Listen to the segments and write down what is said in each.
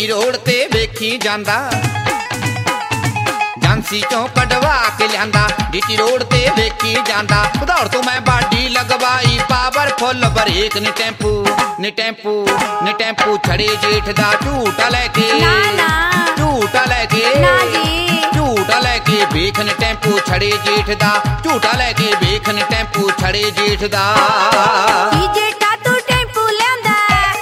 DT road ਤੇ ਵੇਖੀ ਜਾਂਦਾ, ਝਾਂਸੀ ਚੋਂ ਕਢਵਾ ਕੇ ਲਿਆਂਦਾ, ਡੀਟੀ ਰੋਡ ਤੇ ਵੇਖੀ ਜਾਂਦਾ। ਉਧੌੜ ਤੋਂ ਮੈਂ ਬਾਡੀ ਲਗਵਾਈ ਪਾਵਰਫੁੱਲ ਬਰੇਕ ਨੀ ਟੈਂਪੂ ਨੀ ਟੈਂਪੂ ਨੀ ਟੈਂਪੂ ਛੜੇ ਜੇਠ ਦਾ ਝੂਟਾ ਲੈ ਕੇ, ਝੂਟਾ ਲੈ ਕੇ, ਝੂਟਾ ਲੈ ਕੇ ਵੇਖ ਨੀ ਟੈਂਪੂ ਛੜੇ ਜੇਠ ਦਾ, ਝੂਟਾ ਲੈ ਕੇ ਵੇਖ ਨੀ ਟੈਂਪੂ ਛੜੇ ਜੇਠ ਦਾ। ਕੀ ਜੇਠਾ ਤੂੰ ਟੈਂਪੂ ਲਿਆਂਦਾ,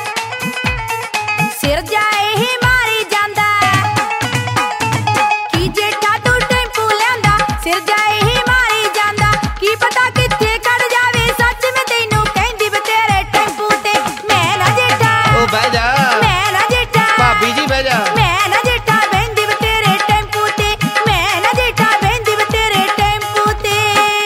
ਸਿਰ ਜਾਏ ਹੀ ਮਾਰੀ ਜਾਂਦਾ। ਕੀ ਜੇਠਾ ਤੂੰ ਟੈਂਪੂ ਲਿਆਂਦਾ, ਸਿਰ ਜਾਏ ਹੀ ਮਾਰੀ ਜਾਂਦਾ। ਕੀ ਪਤਾ ਕਿੱਥੇ ਕੱਢ ਜਾਵੇ, ਸੱਚ ਮੈਂ ਤੈਨੂੰ ਕਹਿੰਦੀ ਵੇ ਤੇਰੇ ਟੈਂਪੂ ਤੇ ਮੈਂ ਨਾ ਜੇਠਾ। ਉਹ ਬਹਿ ਜਾ, ਮੈਂ ਨਾ ਜੇਠਾ, ਭਾਬੀ ਜੀ ਬਹਿ ਜਾ। ਮੈਂ ਨਾ ਜੇਠਾ ਬਹਿੰਦੀ ਵੇ ਤੇਰੇ ਟੈਂਪੂ ਤੇ, ਮੈਂ ਨਾ ਜੇਠਾ ਬਹਿੰਦੀ ਵੇ ਤੇਰੇ ਟੈਂਪੂ ਤੇ।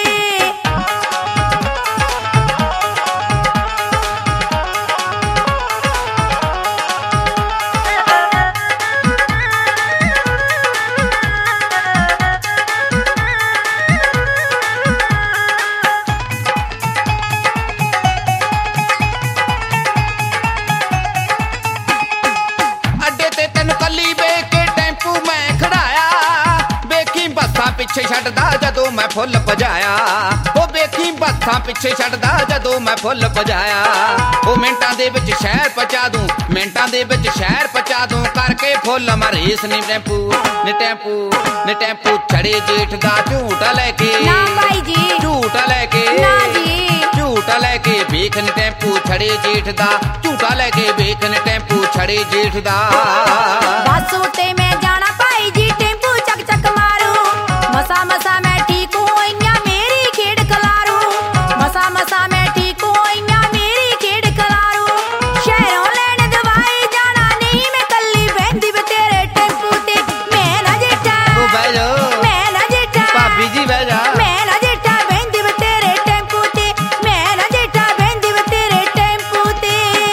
ਅੱਡੇ ਤੇ ਤੈਨੂੰ ਕੱਲੀ ਵੇਖ ਕੇ ਟੈਂਪੂ ਮੈਂ ਖੜਾਇਆ, ਵੇਖੀ ਬੱਸਾਂ ਪਿੱਛੇ ਛੱਡਦਾ ਜਦੋਂ ਮੈਂ ਫੁੱਲ ਭਜਾਇਆ। ਉਹ ਵੇਖੀ ਬੱਸਾਂ ਪਿੱਛੇ ਛੱਡਦਾ ਜਦੋਂ ਮੈਂ ਫੁੱਲ ਭਜਾਇਆ। ਉਹ ਮਿੰਟਾਂ ਦੇ ਵਿੱਚ ਸ਼ਹਿਰ ਪਹੁੰਚਾ ਦੂੰ, ਮਿੰਟਾਂ ਦੇ ਵਿੱਚ ਸ਼ਹਿਰ ਪਹੁੰਚਾ ਦੂੰ, ਕਰਕੇ ਫੁੱਲ ਮਰੇਸ ਨੀ ਟੈਂਪੂ ਨੀ ਟੈਂਪੂ ਨੀ ਟੈਂਪੂ ਛੜੇ ਜੇਠ ਦਾ ਝੂਟਾ ਲੈ ਕੇ, ਨਾ ਭਾਈ ਜੀ, ਝੂਟਾ ਲੈ ਕੇ, ਨਾ ਜੀ, ਝੂਟਾ ਲੈ ਕੇ ਵੇਖ ਨੀ ਟੈਂਪੂ ਛੜੇ ਜੇਠ ਦਾ, ਝੂਟਾ ਲੈ ਕੇ ਵੇਖ ਨੀ ਟੈਂਪੂ ਛੜੇ ਜੇਠ ਦਾ। ਬੱਸ ਉੱਤੇ ਮੈਂ ਜਾਣਾ ਭਾਈ ਜੀ, ਟੈਂਪੂ ਚੱਕ ਚੱਕ ਮਾਰੂ। ਮਸਾ ਮਸਾ ਮੈਂ ਠੀਕ ਹੋਈਆਂ, ਮੇਰੀ ਖੇਡ ਖਲਾਰੂ। ਮਸਾ ਮਸਾ ਮੈਂ ਠੀਕ ਹੋਈਆਂ, ਮੇਰੀ ਖੇਡ ਖਲਾਰੂ। ਸ਼ਹਿਰੋਂ ਲੈਣ ਦਵਾਈ ਜਾਣਾ, ਨਹੀਂ ਮੈਂ ਕੱਲੀ ਬਹਿੰਦੀ ਵੇ ਤੇਰੇ ਟੈਂਪੂ ਤੇ ਮੈਂ ਨਾ ਜੇਠਾ। ਉਹ ਬਹਿ ਜਾ, ਮੈਂ ਨਾ ਜੇਠਾ, ਭਾਬੀ ਜੀ ਬਹਿ ਜਾ। ਮੈਂ ਨਾ ਜੇਠਾ ਬਹਿੰਦੀ ਵੇ ਤੇਰੇ ਟੈਂਪੂ ਤੇ, ਮੈਂ ਨਾ ਜੇਠਾ ਬਹਿੰਦੀ ਵੇ ਤੇਰੇ ਟੈਂਪੂ ਤੇ।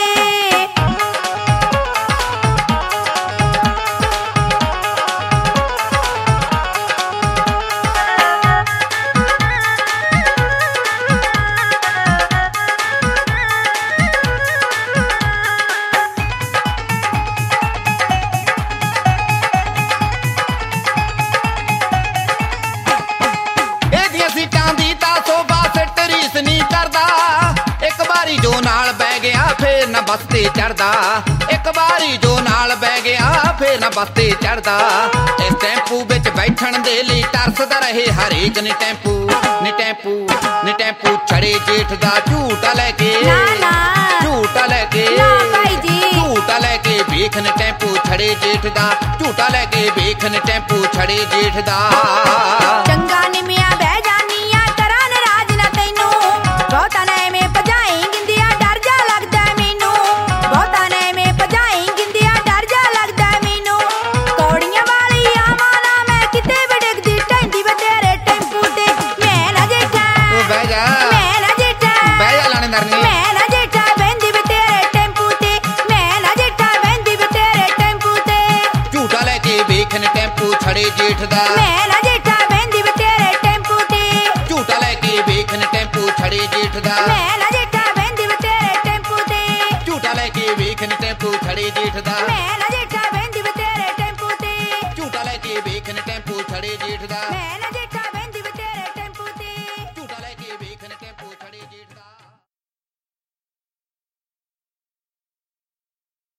ਇਹਦੀਆਂ ਸੀਟਾਂ ਦੀ ਤਾਂ ਸੋਭਾ ਸਿੱਟ ਰੀਸ ਨਹੀਂ ਕਰਦਾ, ਇੱਕ ਵਾਰੀ ਜੋ ਨਾਲ ਬਹਿ ਗਿਆ ਫੇਰ ਨਾ ਬੱਸ ਤੇ ਚੜਦਾ। ਇੱਕ ਵਾਰੀ ਜੋ ਨਾਲ ਬਹਿ ਗਿਆ ਫੇਰ ਨਾ ਬੱਸ ਤੇ ਚੜਦਾ। ਇਸ ਟੈਂਪੂ ਵਿੱਚ ਬੈਠਣ ਦੇ ਲਈ ਤਰਸਦਾ ਰਹੇ ਹਰੇਕ ਨੀ ਟੈਂਪੂ ਨੀ ਟੈਂਪੂ ਨੀ ਟੈਂਪੂ ਛੜੇ ਜੇਠ ਦਾ ਝੂਟਾ ਲੈ ਕੇ, ਨਾ ਨਾ, ਝੂਟਾ ਲੈ ਕੇ, ਨਾ ਭਾਈ ਜੀ, ਝੂਟਾ ਲੈ ਕੇ ਵੇਖ ਨੀ ਟੈਂਪੂ ਛੜੇ ਜੇਠ ਦਾ, ਝੂਟਾ ਲੈ ਕੇ ਵੇਖ ਨੀ ਟੈਂਪੂ ਛੜੇ ਜੇਠ ਦਾ। ਚੰਗਾ ਨਿਮਿਆ ਬਹਿ ਜਾਨੀਆਂ, ਕਰਾਂ ਨਾਰਾਜ਼ ਨਾ ਤੈਨੂੰ। ਬਹੁਤਾ ਨਾ ਐਵੇਂ ਭਜਾਈ ਗਿੰਦਿਆ, ਡਰ ਜਾ ਲੱਗਦਾ ਮੈਨੂੰ। ਬਹੁਤਾ ਨਾ ਐਵੇਂ ਭਜਾਈ ਗਿੰਦਿਆ, ਡਰ ਜਾ ਲੱਗਦਾ ਮੈਨੂੰ। ਕੌੜੀਆਂ ਵਾਲੀ ਆਵਾਂ ਨਾ ਮੈਂ ਕਿਤੇ ਵੀ ਡਿੱਗਦੀ, ਟੈਂਦੀ ਵੇ ਤੇਰੇ ਟੈਂਪੂ ਤੇ ਮੈਂ ਨਾ ਜੇਠਾ। ਉਹ ਬਹਿ ਜਾ, ਮੈਂ ਨਾ ਜੇਠਾ, ਬਹਿ ਜਾ ਲਾਣੇਦਾਰ ਨੀ। ਮੈਂ ਨਾ ਜੇਠਾ ਬਹਿੰਦੀ ਵੇ ਤੇਰੇ ਟੈਂਪੂ ਤੇ, ਮੈਂ ਨਾ ਜੇਠਾ ਬਹਿੰਦੀ ਵੇ ਤੇਰੇ ਟੈਂਪੂ ਤੇ। ਝੂਟਾ ਲੈ ਕੇ ਵੇਖ ਨੀ ਟੈਂਪੂ ਛੜੇ ਜੇਠ ਦਾ, ਮੈਂ ਨਾ ਜੇਠਾ ਬਹਿੰਦੀ ਵੇ ਤੇਰੇ ਟੈਂਪੂ ਤੇ, ਝੂਟਾ ਲੈ ਕੇ ਵੇਖ ਨੀ ਟੈਂਪੂ ਛੜੇ ਜੇਠ ਦਾ, ਮੈਂ ਨਾ ਜੇਠਾ ਬਹਿੰਦੀ ਵੇ ਤੇਰੇ ਟੈਂਪੂ ਤੇ, ਝੂਟਾ ਲੈ ਕੇ ਵੇਖ ਨੀ ਟੈਂਪੂ ਛੜੇ ਜੇਠ ਦਾ। ਮੈਂ